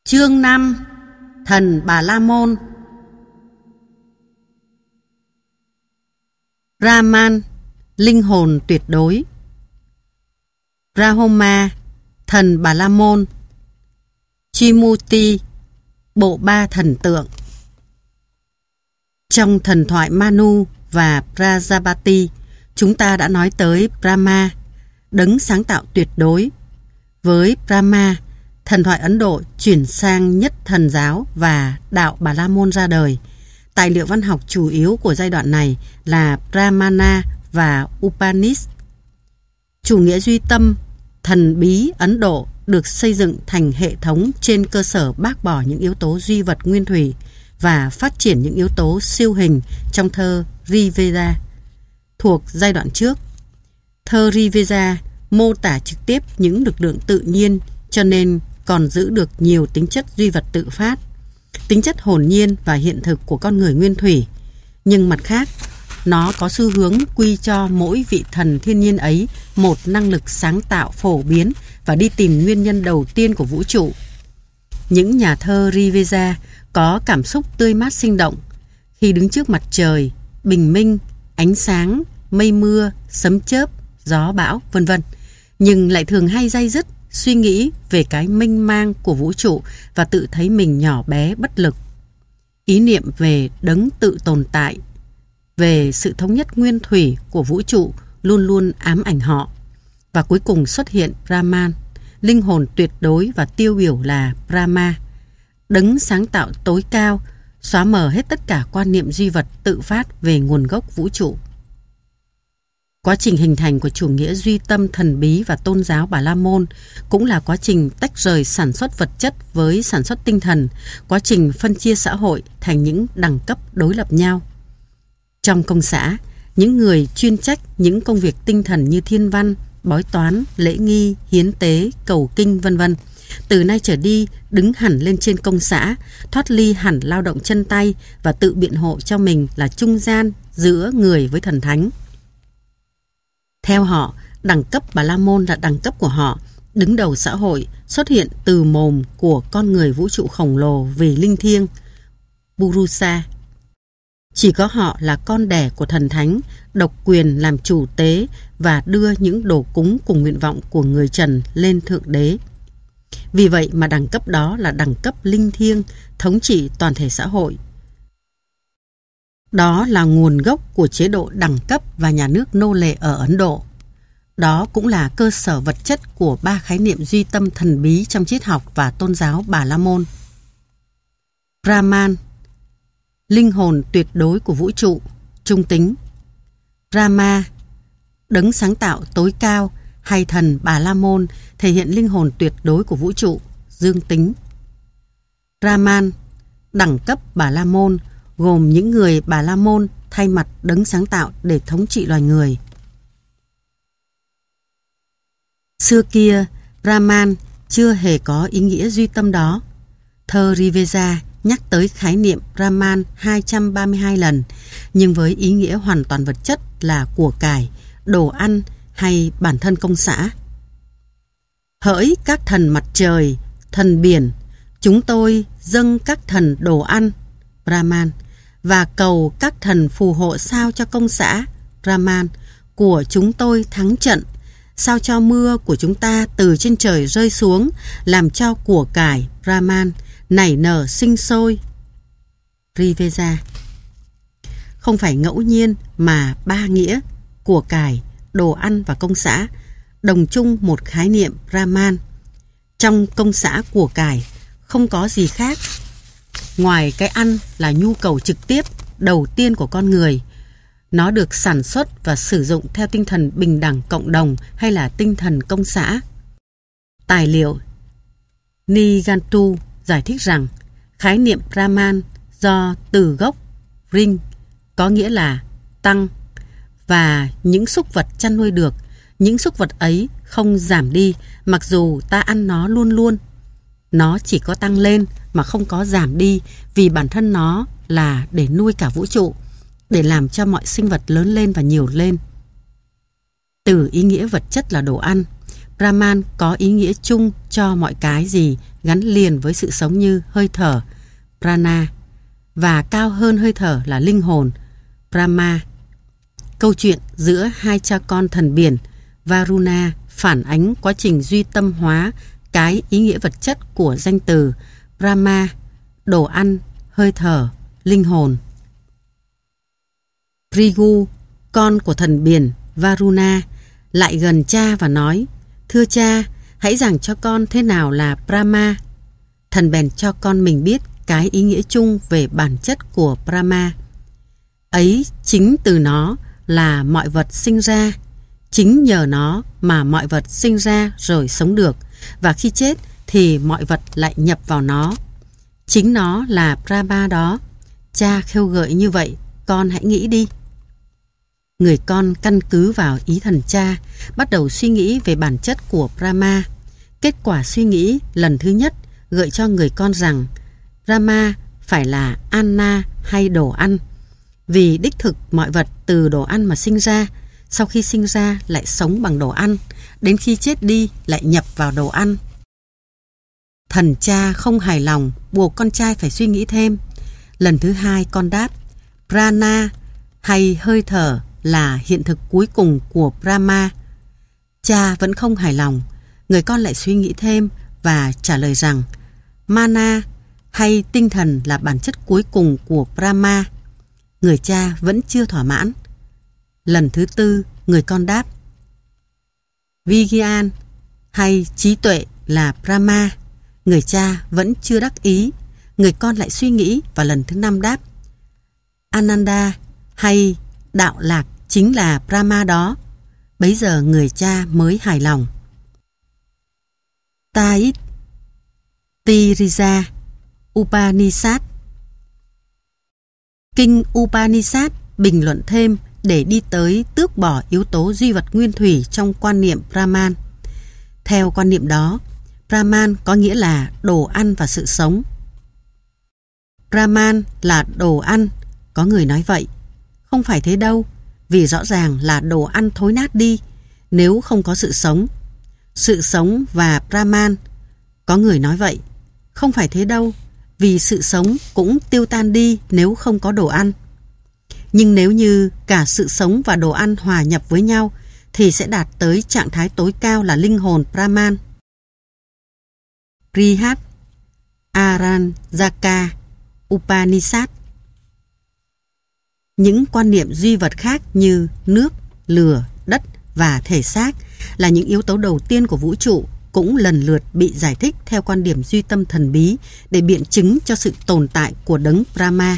Chương 5: Thần Bà La Môn. Brahman, linh hồn tuyệt đối. Brahma, thần Bà La Môn. Trimurti, bộ ba thần tượng. Trong thần thoại Manu và Prajapati, chúng ta đã nói tới Brahma, đấng sáng tạo tuyệt đối. Với Brahma, thần thoại Ấn Độ chuyển sang nhất thần giáo và đạo Bà La Môn ra đời. Tài liệu văn học chủ yếu của giai đoạn này là Brahmana và Upanishad. Chủ nghĩa duy tâm, thần bí Ấn Độ được xây dựng thành hệ thống trên cơ sở bác bỏ những yếu tố duy vật nguyên thủy và phát triển những yếu tố siêu hình trong thơ Rigveda thuộc giai đoạn trước. Thơ Rigveda mô tả trực tiếp những lực lượng tự nhiên, cho nên còn giữ được nhiều tính chất duy vật tự phát, tính chất hồn nhiên và hiện thực của con người nguyên thủy. Nhưng mặt khác, nó có xu hướng quy cho mỗi vị thần thiên nhiên ấy một năng lực sáng tạo phổ biến và đi tìm nguyên nhân đầu tiên của vũ trụ. Những nhà thơ Rigveda có cảm xúc tươi mát sinh động khi đứng trước mặt trời, bình minh, ánh sáng, mây mưa, sấm chớp, gió bão, vân vân, nhưng lại thường hay day dứt suy nghĩ về cái mênh mang của vũ trụ và tự thấy mình nhỏ bé bất lực. Ý niệm về đấng tự tồn tại, về sự thống nhất nguyên thủy của vũ trụ luôn luôn ám ảnh họ. Và cuối cùng xuất hiện Brahman, linh hồn tuyệt đối và tiêu biểu là Brahma, đấng sáng tạo tối cao, xóa mờ hết tất cả quan niệm duy vật tự phát về nguồn gốc vũ trụ. Quá trình hình thành của chủ nghĩa duy tâm thần bí và tôn giáo Bà La Môn cũng là quá trình tách rời sản xuất vật chất với sản xuất tinh thần, quá trình phân chia xã hội thành những đẳng cấp đối lập nhau. Trong công xã, những người chuyên trách những công việc tinh thần như thiên văn, bói toán, lễ nghi, hiến tế, cầu kinh, vân vân, từ nay trở đi đứng hẳn lên trên công xã, thoát ly hẳn lao động chân tay và tự biện hộ cho mình là trung gian giữa người với thần thánh. Theo họ, đẳng cấp Bà La Môn là đẳng cấp của họ, đứng đầu xã hội, xuất hiện từ mồm của con người vũ trụ khổng lồ vì linh thiêng, Purusa. Chỉ có họ là con đẻ của thần thánh, độc quyền làm chủ tế và đưa những đồ cúng cùng nguyện vọng của người trần lên thượng đế. Vì vậy mà đẳng cấp đó là đẳng cấp linh thiêng, thống trị toàn thể xã hội. Đó là nguồn gốc của chế độ đẳng cấp và nhà nước nô lệ ở Ấn Độ. Đó cũng là cơ sở vật chất của ba khái niệm duy tâm thần bí trong triết học và tôn giáo Bà La Môn. Brahman, linh hồn tuyệt đối của vũ trụ, trung tính. Brahma, đấng sáng tạo tối cao, hay thần Bà La Môn thể hiện linh hồn tuyệt đối của vũ trụ, dương tính. Brahman, đẳng cấp Bà La Môn, gồm những người Bà La Môn thay mặt đấng sáng tạo để thống trị loài người. Xưa kia, Brahman chưa hề có ý nghĩa duy tâm đó. Thơ Rigveda nhắc tới khái niệm Brahman 232 lần, nhưng với ý nghĩa hoàn toàn vật chất là của cải, đồ ăn hay bản thân công xã. Hỡi các thần mặt trời, thần biển, chúng tôi dâng các thần đồ ăn, Brahman, và cầu các thần phù hộ sao cho công xã, Brahman, của chúng tôi thắng trận, sao cho mưa của chúng ta từ trên trời rơi xuống, làm cho của cải, Brahman, nảy nở sinh sôi, Rigveda. Không phải ngẫu nhiên mà ba nghĩa, của cải, đồ ăn và công xã, đồng chung một khái niệm Brahman. Trong công xã của cải không có gì khác ngoài cái ăn là nhu cầu trực tiếp đầu tiên của con người. Nó được sản xuất và sử dụng theo tinh thần bình đẳng cộng đồng hay là tinh thần công xã. Tài liệu Nigantu giải thích rằng khái niệm Brahman do từ gốc Ring có nghĩa là tăng, và những súc vật chăn nuôi được, những súc vật ấy không giảm đi mặc dù ta ăn nó luôn luôn. Nó chỉ có tăng lên mà không có giảm đi, vì bản thân nó là để nuôi cả vũ trụ, để làm cho mọi sinh vật lớn lên và nhiều lên. Từ ý nghĩa vật chất là đồ ăn, Brahman có ý nghĩa chung cho mọi cái gì gắn liền với sự sống như hơi thở, prana, và cao hơn hơi thở là linh hồn, Brahma. Câu chuyện giữa hai cha con thần biển Varuna phản ánh quá trình duy tâm hóa cái ý nghĩa vật chất của danh từ Brahma, đồ ăn, hơi thở, linh hồn. Phrigu, con của thần biển Varuna, lại gần cha và nói: "Thưa cha, hãy giảng cho con thế nào là Brahma." Thần bèn cho con mình biết cái ý nghĩa chung về bản chất của Brahma. Ấy chính từ nó là mọi vật sinh ra, chính nhờ nó mà mọi vật sinh ra rồi sống được, và khi chết thì mọi vật lại nhập vào nó. Chính nó là Brahma đó. Cha khêu gợi như vậy, con hãy nghĩ đi. Người con căn cứ vào ý thần cha, bắt đầu suy nghĩ về bản chất của Brahma. Kết quả suy nghĩ lần thứ nhất gợi cho người con rằng Brahma phải là Anna hay đồ ăn. Vì đích thực mọi vật từ đồ ăn mà sinh ra, sau khi sinh ra lại sống bằng đồ ăn, đến khi chết đi lại nhập vào đồ ăn. Thần cha không hài lòng, buộc con trai phải suy nghĩ thêm. Lần thứ hai con đáp: Prana hay hơi thở là hiện thực cuối cùng của Brahma. Cha vẫn không hài lòng, người con lại suy nghĩ thêm và trả lời rằng Mana hay tinh thần là bản chất cuối cùng của Brahma. Người cha vẫn chưa thỏa mãn. Lần thứ tư, người con đáp Vigyan hay trí tuệ là Brahma. Người cha vẫn chưa đắc ý. Người con lại suy nghĩ và lần thứ năm đáp Ananda hay đạo lạc chính là Brahma đó. Bấy giờ người cha mới hài lòng. Tait Tirija Upanishad. Kinh Upanishad bình luận thêm để đi tới tước bỏ yếu tố duy vật nguyên thủy trong quan niệm Brahman. Theo quan niệm đó, Brahman có nghĩa là đồ ăn và sự sống. Brahman là đồ ăn, có người nói vậy. Không phải thế đâu, vì rõ ràng là đồ ăn thối nát đi nếu không có sự sống. Sự sống và Brahman, có người nói vậy. Không phải thế đâu, vì sự sống cũng tiêu tan đi nếu không có đồ ăn. Nhưng nếu như cả sự sống và đồ ăn hòa nhập với nhau thì sẽ đạt tới trạng thái tối cao là linh hồn Brahman. Brihat Aranjaka Upanishad. Những quan niệm duy vật khác như nước, lửa, đất và thể xác là những yếu tố đầu tiên của vũ trụ, cũng lần lượt bị giải thích theo quan điểm duy tâm thần bí để biện chứng cho sự tồn tại của đấng Brahma.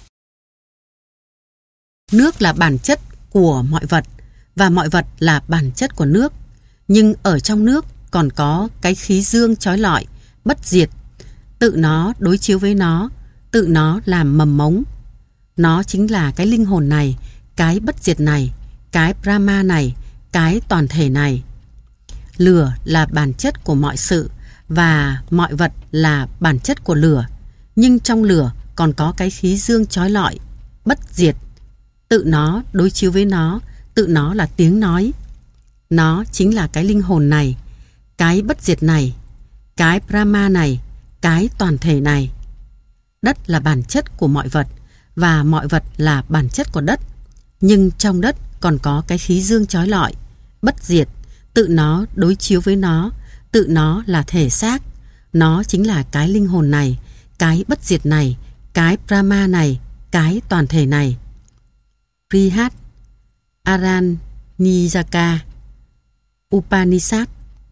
Nước là bản chất của mọi vật và mọi vật là bản chất của nước. Nhưng ở trong nước còn có cái khí dương chói lọi, bất diệt. Tự nó đối chiếu với nó, tự nó làm mầm mống. Nó chính là cái linh hồn này, cái bất diệt này, cái Brahma này, cái toàn thể này. Lửa là bản chất của mọi sự và mọi vật là bản chất của lửa. Nhưng trong lửa còn có cái khí dương chói lọi, bất diệt. Tự nó đối chiếu với nó, tự nó là tiếng nói. Nó chính là cái linh hồn này, cái bất diệt này, cái Brahma này, cái toàn thể này. Đất là bản chất của mọi vật và mọi vật là bản chất của đất. Nhưng trong đất còn có cái khí dương chói lọi, bất diệt. Tự nó đối chiếu với nó, tự nó là thể xác. Nó chính là cái linh hồn này, cái bất diệt này, cái Brahma này, cái toàn thể này. Brihat Aranjaka Upanishad.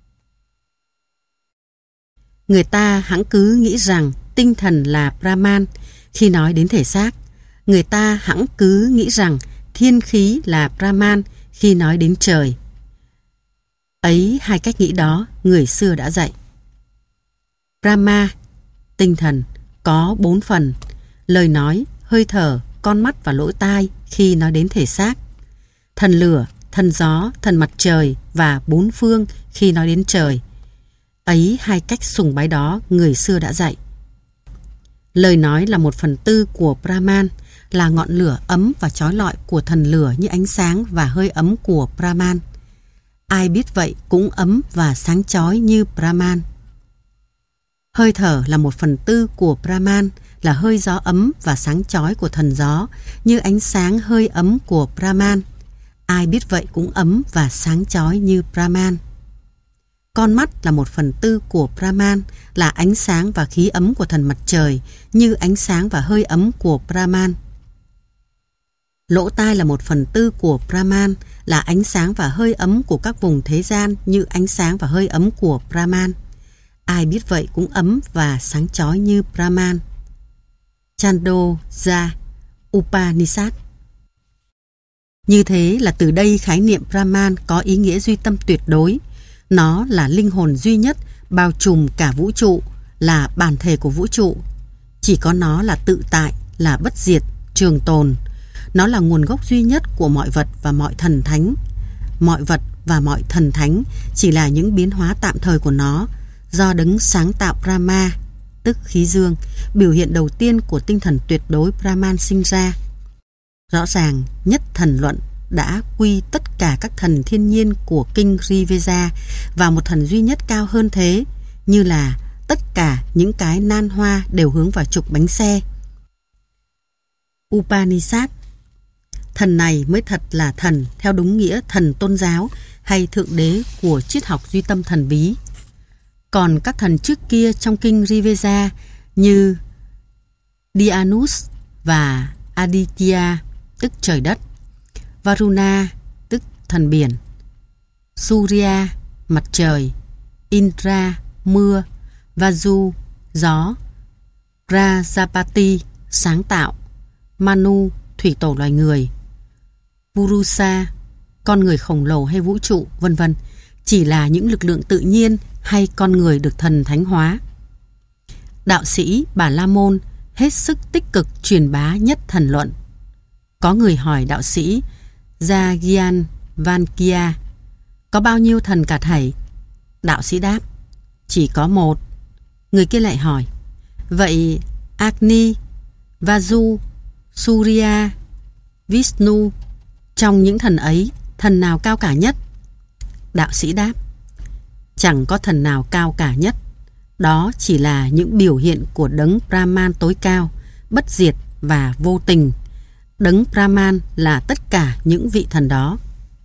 Người ta hẵng cứ nghĩ rằng tinh thần là Brahman khi nói đến thể xác. Người ta hẵng cứ nghĩ rằng thiên khí là Brahman khi nói đến trời. Ấy hai cách nghĩ đó người xưa đã dạy. Brahma, tinh thần, có 4 phần: lời nói, hơi thở, con mắt và lỗ tai khi nói đến thể xác, thần lửa, thần gió, thần mặt trời và 4 phương khi nói đến trời. Ấy hai cách sùng bái đó người xưa đã dạy. Lời nói là 1/4 của Brahman, là ngọn lửa ấm và chói lọi của thần lửa như ánh sáng và hơi ấm của Brahman. Ai biết vậy cũng ấm và sáng chói như Brahman. Hơi thở là 1/4 của Brahman, là hơi gió ấm và sáng chói của thần gió, như ánh sáng hơi ấm của Brahman. Ai biết vậy cũng ấm và sáng chói như Brahman. Con mắt là 1/4 của Brahman, là ánh sáng và khí ấm của thần mặt trời, như ánh sáng và hơi ấm của Brahman. Lỗ tai là 1/4 của Brahman, là ánh sáng và hơi ấm của các vùng thế gian, như ánh sáng và hơi ấm của Brahman. Ai biết vậy cũng ấm và sáng chói như Brahman. Chandogya Upanishad. Như thế là từ đây khái niệm Brahman có ý nghĩa duy tâm tuyệt đối. Nó là linh hồn duy nhất, bao trùm cả vũ trụ, là bản thể của vũ trụ. Chỉ có nó là tự tại, là bất diệt, trường tồn. Nó là nguồn gốc duy nhất của mọi vật và mọi thần thánh. Mọi vật và mọi thần thánh chỉ là những biến hóa tạm thời của nó, do đấng sáng tạo Brahma, tức khí dương, biểu hiện đầu tiên của tinh thần tuyệt đối Brahman sinh ra. Rõ ràng, nhất thần luận đã quy tất cả các thần thiên nhiên của kinh Rigveda vào một thần duy nhất cao hơn thế, như là tất cả những cái nan hoa đều hướng vào trục bánh xe. Upanishad. Thần này mới thật là thần theo đúng nghĩa thần tôn giáo hay thượng đế của triết học duy tâm thần bí. Còn các thần trước kia trong kinh Rigveda như Dyanus và Aditya, tức trời đất, Varuna, tức thần biển, Surya, mặt trời, Indra, mưa, Vaju, gió, Prajapati, sáng tạo, Manu, thủy tổ loài người, Purusa, con người khổng lồ hay vũ trụ, vân vân, chỉ là những lực lượng tự nhiên hay con người được thần thánh hóa. Đạo sĩ Bà La Môn hết sức tích cực truyền bá nhất thần luận. Có người hỏi đạo sĩ Jagyan Vankia, có bao nhiêu thần cả thảy? Đạo sĩ đáp, chỉ có một. Người kia lại hỏi, vậy Agni, Vaju, Surya, Vishnu, trong những thần ấy, thần nào cao cả nhất? Đạo sĩ đáp, chẳng có thần nào cao cả nhất. Đó chỉ là những biểu hiện của đấng Brahman tối cao, bất diệt và vô tình. Đấng Brahman là tất cả những vị thần đó.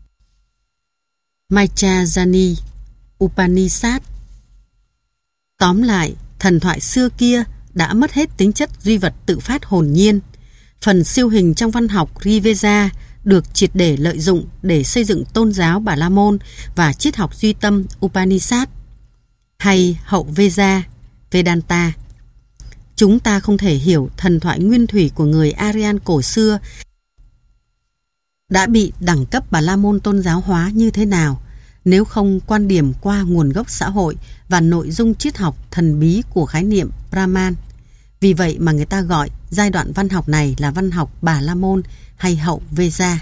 Maitreya Upanishad. Tóm lại, thần thoại xưa kia đã mất hết tính chất duy vật tự phát hồn nhiên. Phần siêu hình trong văn học Rigveda được triệt để lợi dụng để xây dựng tôn giáo Bà La Môn và triết học duy tâm Upanishad hay hậu Veda, Vedanta. Chúng ta không thể hiểu thần thoại nguyên thủy của người Aryan cổ xưa đã bị đẳng cấp Bà La Môn tôn giáo hóa như thế nào nếu không quan điểm qua nguồn gốc xã hội và nội dung triết học thần bí của khái niệm Brahman. Vì vậy mà người ta gọi giai đoạn văn học này là văn học Bà La Môn hay hậu Veda.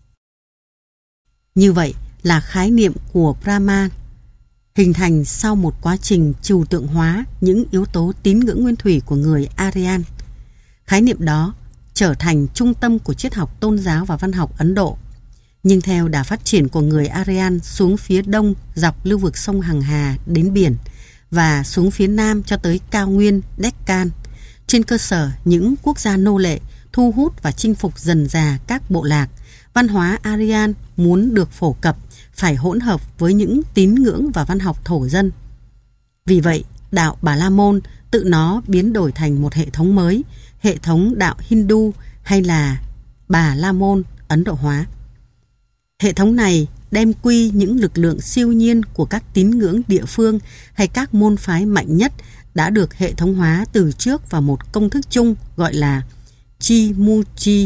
Như vậy là khái niệm của Brahman hình thành sau một quá trình trừu tượng hóa những yếu tố tín ngưỡng nguyên thủy của người Aryan. Khái niệm đó trở thành trung tâm của triết học tôn giáo và văn học Ấn Độ. Nhưng theo đà phát triển của người Aryan xuống phía đông dọc lưu vực sông Hằng Hà đến biển và xuống phía nam cho tới cao nguyên Deccan, trên cơ sở những quốc gia nô lệ thu hút và chinh phục dần dà các bộ lạc, văn hóa Aryan muốn được phổ cập phải hỗn hợp với những tín ngưỡng và văn học thổ dân. Vì vậy, đạo Bà La Môn tự nó biến đổi thành một hệ thống mới, hệ thống đạo Hindu hay là Bà La Môn Ấn Độ hóa. Hệ thống này đem quy những lực lượng siêu nhiên của các tín ngưỡng địa phương hay các môn phái mạnh nhất đã được hệ thống hóa từ trước vào một công thức chung gọi là Chimuchi.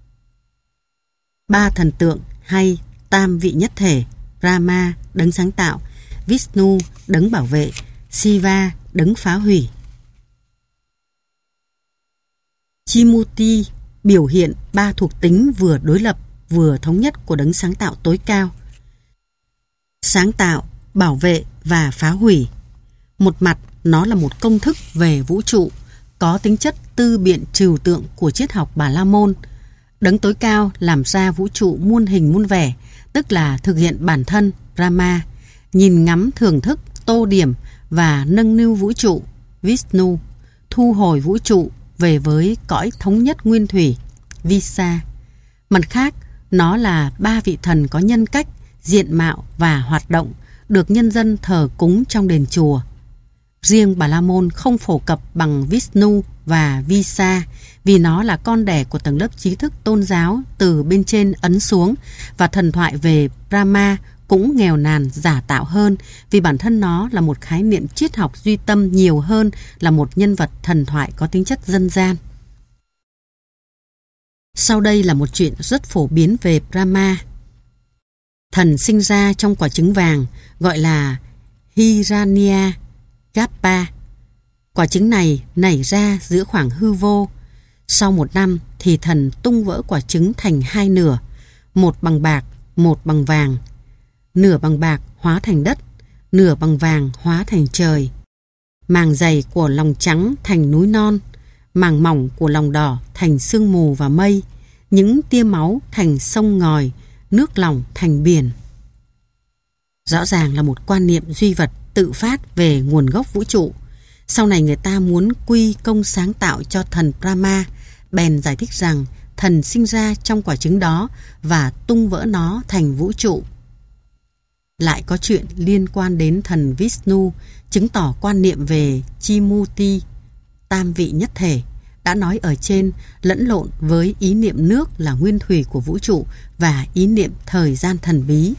Ba thần tượng hay tam vị nhất thể, Brahma, đấng sáng tạo, Vishnu, đấng bảo vệ, Shiva, đấng phá hủy. Chimuti biểu hiện ba thuộc tính vừa đối lập vừa thống nhất của đấng sáng tạo tối cao: sáng tạo, bảo vệ và phá hủy. Một mặt, nó là một công thức về vũ trụ, có tính chất tư biện trừu tượng của triết học Bà La Môn. Đấng tối cao làm ra vũ trụ muôn hình muôn vẻ, tức là thực hiện bản thân Brahma, nhìn ngắm thưởng thức, tô điểm và nâng niu vũ trụ, Vishnu, thu hồi vũ trụ về với cõi thống nhất nguyên thủy, Visa. Mặt khác, nó là ba vị thần có nhân cách, diện mạo và hoạt động được nhân dân thờ cúng trong đền chùa. Riêng Bà La Môn không phổ cập bằng Vishnu và Visa vì nó là con đẻ của tầng lớp trí thức tôn giáo từ bên trên ấn xuống, và thần thoại về Brahma cũng nghèo nàn giả tạo hơn vì bản thân nó là một khái niệm triết học duy tâm nhiều hơn là một nhân vật thần thoại có tính chất dân gian. Sau đây là một chuyện rất phổ biến về Brahma. Thần sinh ra trong quả trứng vàng gọi là Hiranyagarbha. Quả trứng này nảy ra giữa khoảng hư vô. Sau 1 năm thì thần tung vỡ quả trứng thành 2 nửa, một bằng bạc, một bằng vàng. Nửa bằng bạc hóa thành đất, nửa bằng vàng hóa thành trời. Màng dày của lòng trắng thành núi non, màng mỏng của lòng đỏ thành sương mù và mây, những tia máu thành sông ngòi, nước lỏng thành biển. Rõ ràng là một quan niệm duy vật tự phát về nguồn gốc vũ trụ. Sau này người ta muốn quy công sáng tạo cho thần Brahma, bèn giải thích rằng thần sinh ra trong quả trứng đó và tung vỡ nó thành vũ trụ. Lại có chuyện liên quan đến thần Vishnu, chứng tỏ quan niệm về Chimuti, tam vị nhất thể, đã nói ở trên, lẫn lộn với ý niệm nước là nguyên thủy của vũ trụ và ý niệm thời gian thần bí.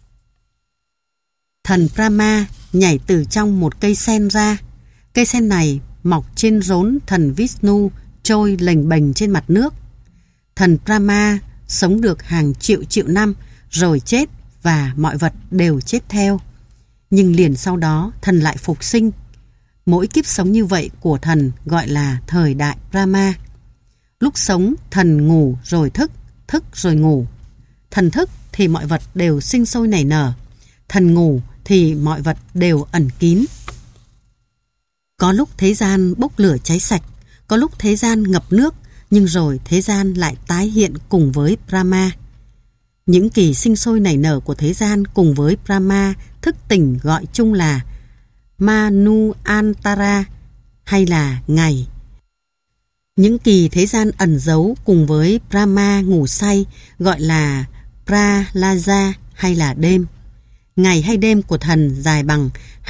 Thần Brahma nhảy từ trong một cây sen ra. Cây sen này mọc trên rốn thần Vishnu trôi lềnh bềnh trên mặt nước. Thần Brahma sống được hàng triệu triệu năm rồi chết và mọi vật đều chết theo. Nhưng liền sau đó thần lại phục sinh. Mỗi kiếp sống như vậy của thần gọi là thời đại Brahma. Lúc sống thần ngủ rồi thức, thức rồi ngủ. Thần thức thì mọi vật đều sinh sôi nảy nở. Thần ngủ thì mọi vật đều ẩn kín. Có lúc thế gian bốc lửa cháy sạch, có lúc thế gian ngập nước, nhưng rồi thế gian lại tái hiện cùng với Brahma. Những kỳ sinh sôi nảy nở của thế gian cùng với Brahma thức tỉnh gọi chung là Manu Antara hay là ngày. Những kỳ thế gian ẩn giấu cùng với Brahma ngủ say gọi là Pralaja hay là đêm. Ngày hay đêm của thần dài bằng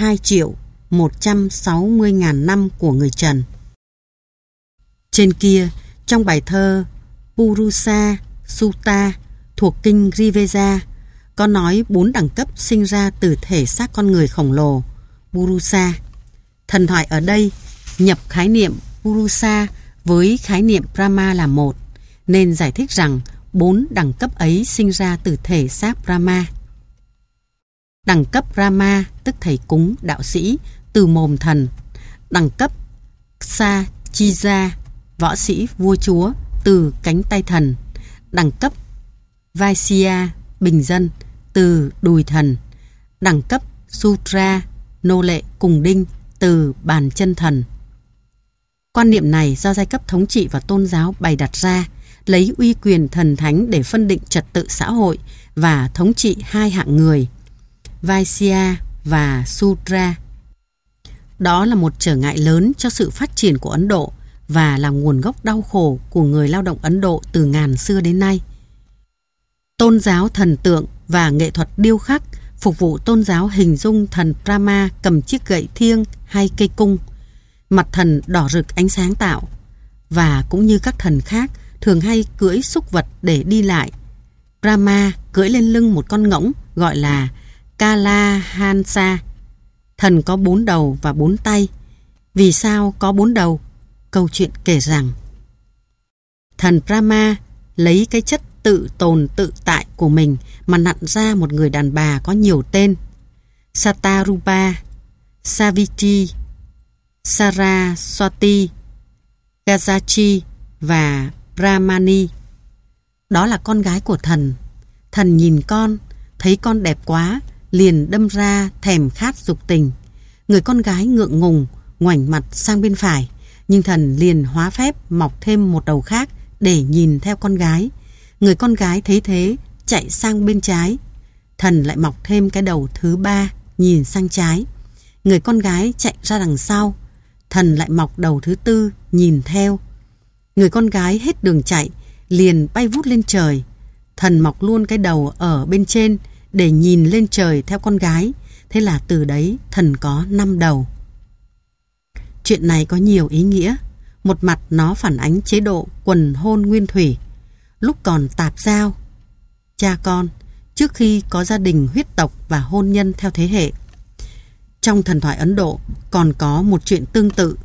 2.160.000 năm của người trần. Trên kia, trong bài thơ Purusa Sutta thuộc kinh Riveza, có nói 4 đẳng cấp sinh ra từ thể xác con người khổng lồ, Purusa. Thần thoại ở đây nhập khái niệm Purusa với khái niệm Brahma là một, nên giải thích rằng 4 đẳng cấp ấy sinh ra từ thể xác Brahma. Đẳng cấp Brahma tức thầy cúng, đạo sĩ, từ mồm thần. Đẳng cấp Kshatrija, võ sĩ, vua chúa, từ cánh tay thần. Đẳng cấp Vaisya, bình dân, từ đùi thần. Đẳng cấp Sudra, nô lệ cùng đinh, từ bàn chân thần. Quan niệm này do giai cấp thống trị và tôn giáo bày đặt ra, lấy uy quyền thần thánh để phân định trật tự xã hội và thống trị 2 hạng người, Vaisya và Sudra. Đó là một trở ngại lớn cho sự phát triển của Ấn Độ và là nguồn gốc đau khổ của người lao động Ấn Độ từ ngàn xưa đến nay. Tôn giáo thần tượng và nghệ thuật điêu khắc phục vụ tôn giáo hình dung thần Brahma cầm chiếc gậy thiêng hay cây cung, mặt thần đỏ rực ánh sáng tạo, và cũng như các thần khác thường hay cưỡi súc vật để đi lại. Brahma cưỡi lên lưng một con ngỗng gọi là Kalahansa. Thần có 4 đầu và 4 tay. Vì sao có 4 đầu? Câu chuyện kể rằng thần Brahma lấy cái chất tự tồn tự tại của mình mà nặn ra một người đàn bà có nhiều tên: Satarupa, Savitri, Saraswati, Gazachi và Brahmani. Đó là con gái của thần. Thần nhìn con, thấy con đẹp quá, liền đâm ra thèm khát dục tình. Người con gái ngượng ngùng, ngoảnh mặt sang bên phải, nhưng thần liền hóa phép mọc thêm một đầu khác để nhìn theo con gái. Người con gái thấy thế, chạy sang bên trái. Thần lại mọc thêm cái đầu thứ 3, nhìn sang trái. Người con gái chạy ra đằng sau. thần lại mọc đầu thứ tư nhìn theo. Người con gái hết đường chạy, liền bay vút lên trời. Thần mọc luôn cái đầu ở bên trên để nhìn lên trời theo con gái. Thế là từ đấy thần có 5 đầu. Chuyện này có nhiều ý nghĩa. Một mặt nó phản ánh chế độ quần hôn nguyên thủy. Lúc còn tạp giao, cha con, trước khi có gia đình huyết tộc và hôn nhân theo thế hệ. Trong thần thoại Ấn Độ còn có một chuyện tương tự.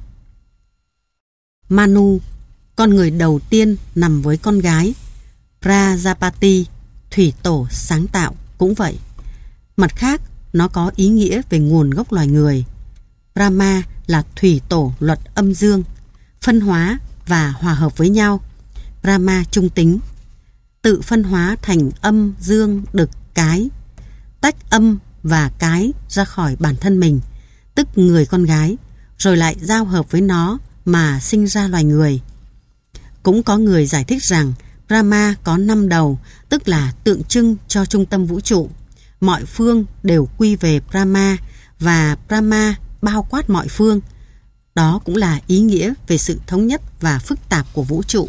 Manu, con người đầu tiên nằm với con gái. Prajapati, thủy tổ sáng tạo, cũng vậy. Mặt khác, nó có ý nghĩa về nguồn gốc loài người. Brahma là thủy tổ luật âm dương, phân hóa và hòa hợp với nhau. Brahma trung tính, tự phân hóa thành âm, dương, đực, cái, tách âm và cái ra khỏi bản thân mình, tức người con gái, rồi lại giao hợp với nó mà sinh ra loài người. Cũng có người giải thích rằng Brahma có 5 đầu, tức là tượng trưng cho trung tâm vũ trụ. Mọi phương đều quy về Brahma và Brahma bao quát mọi phương. Đó cũng là ý nghĩa về sự thống nhất và phức tạp của vũ trụ.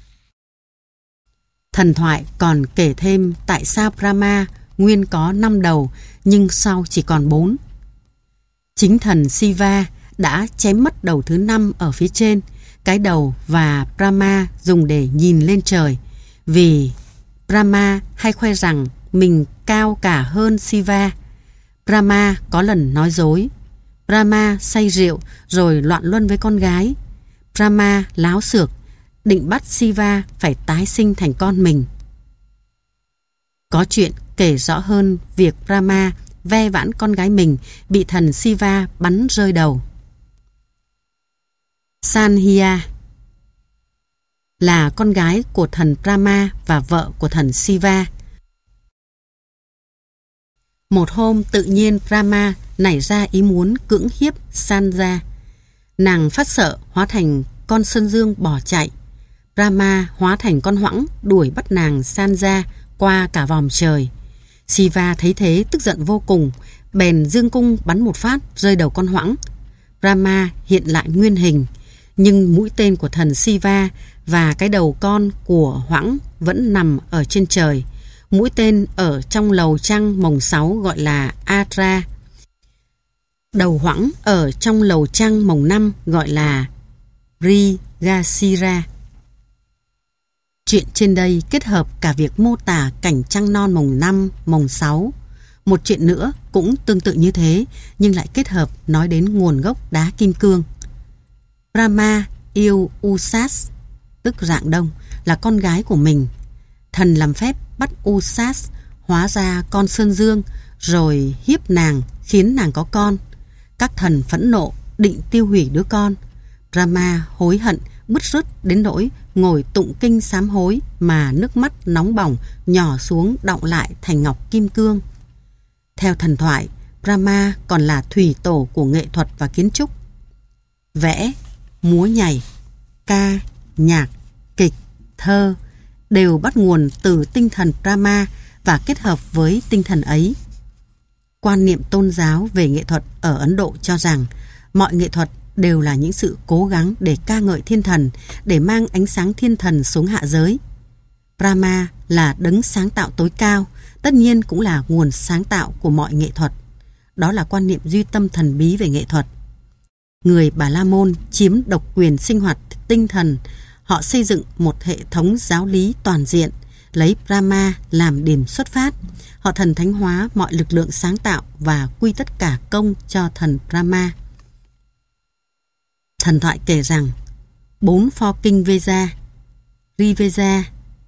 Thần thoại còn kể thêm tại sao Brahma nguyên có 5 đầu nhưng sau chỉ còn 4. Chính thần Shiva đã chém mất đầu thứ 5 ở phía trên, cái đầu và Brahma dùng để nhìn lên trời, vì Brahma hay khoe rằng mình cao cả hơn Shiva. Brahma có lần nói dối. Brahma say rượu rồi loạn luân với con gái. Brahma láo xược, định bắt Shiva phải tái sinh thành con mình. Có chuyện kể rõ hơn việc Brahma ve vãn con gái mình bị thần Shiva bắn rơi đầu. Sanhya là con gái của thần Brahma và vợ của thần Shiva. Một hôm tự nhiên Brahma nảy ra ý muốn cưỡng hiếp Sanhya. Nàng phát sợ hóa thành con sơn dương bỏ chạy. Brahma hóa thành con hoãng đuổi bắt nàng Sanhya qua cả vòm trời. Shiva thấy thế tức giận vô cùng, bèn dương cung bắn một phát rơi đầu con hoãng. Brahma hiện lại nguyên hình, nhưng mũi tên của thần Shiva và cái đầu con của hoãng vẫn nằm ở trên trời. Mũi tên ở trong lầu trăng mồng 6 gọi là Atra. Đầu hoãng ở trong lầu trăng mồng 5 gọi là Mrigasira. Chuyện trên đây kết hợp cả việc mô tả cảnh trăng non mồng 5, mồng 6. Một chuyện nữa cũng tương tự như thế, nhưng lại kết hợp nói đến nguồn gốc đá kim cương. Brahma yêu Usas, tức Rạng Đông, là con gái của mình. Thần làm phép bắt Usas hóa ra con sơn dương, rồi hiếp nàng khiến nàng có con. Các thần phẫn nộ định tiêu hủy đứa con. Brahma hối hận bứt rứt đến nỗi ngồi tụng kinh sám hối mà nước mắt nóng bỏng nhỏ xuống đọng lại thành ngọc kim cương. Theo thần thoại, Brahma còn là thủy tổ của nghệ thuật và kiến trúc. Vẽ, múa nhảy, ca, nhạc, kịch, thơ đều bắt nguồn từ tinh thần Brahma và kết hợp với tinh thần ấy. Quan niệm tôn giáo về nghệ thuật ở Ấn Độ cho rằng mọi nghệ thuật đều là những sự cố gắng để ca ngợi thiên thần, để mang ánh sáng thiên thần xuống hạ giới. Brahma là đấng sáng tạo tối cao, tất nhiên cũng là nguồn sáng tạo của mọi nghệ thuật. Đó là quan niệm duy tâm thần bí về nghệ thuật. Người Bà La Môn chiếm độc quyền sinh hoạt tinh thần. Họ xây dựng một hệ thống giáo lý toàn diện, lấy Brahma làm điểm xuất phát. Họ thần thánh hóa mọi lực lượng sáng tạo và quy tất cả công cho thần Brahma. Thần thoại kể rằng 4 pho kinh Veda, Rigveda,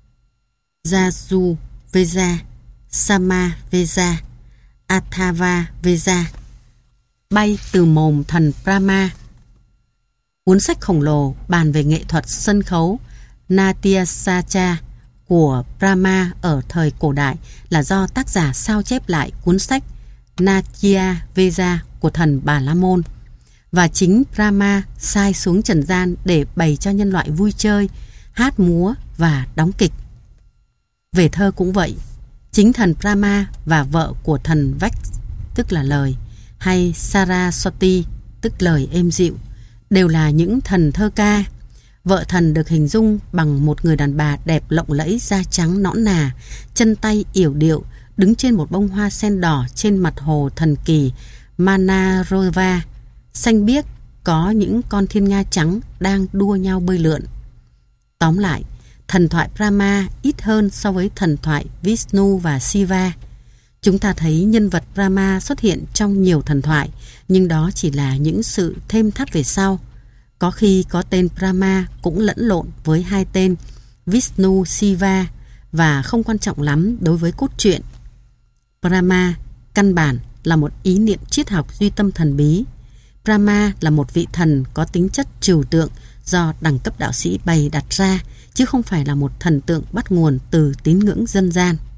Yajurveda, Samaveda, Atharva Veda bay từ mồm thần Brahma. Cuốn sách khổng lồ bàn về nghệ thuật sân khấu Natyasacha của Brahma ở thời cổ đại là do tác giả sao chép lại cuốn sách Natya Veda của thần Bà La Môn. Và chính Brahma sai xuống trần gian để bày cho nhân loại vui chơi, hát múa và đóng kịch. Về thơ cũng vậy, chính thần Brahma và vợ của thần Vách, tức là lời, hay Saraswati, tức lời êm dịu, đều là những thần thơ ca. Vợ thần được hình dung bằng một người đàn bà đẹp lộng lẫy, da trắng nõn nà, chân tay yểu điệu, đứng trên một bông hoa sen đỏ trên mặt hồ thần kỳ Manarova. Xanh biếc có những con thiên nga trắng đang đua nhau bơi lượn. Tóm lại, thần thoại Brahma ít hơn so với thần thoại Vishnu và Shiva. Chúng ta thấy nhân vật Brahma xuất hiện trong nhiều thần thoại, nhưng đó chỉ là những sự thêm thắt về sau. Có khi có tên Brahma cũng lẫn lộn với hai tên Vishnu, Shiva và không quan trọng lắm đối với cốt truyện. Brahma căn bản là một ý niệm triết học duy tâm thần bí. Brahma là một vị thần có tính chất trừu tượng do đẳng cấp đạo sĩ bày đặt ra, chứ không phải là một thần tượng bắt nguồn từ tín ngưỡng dân gian.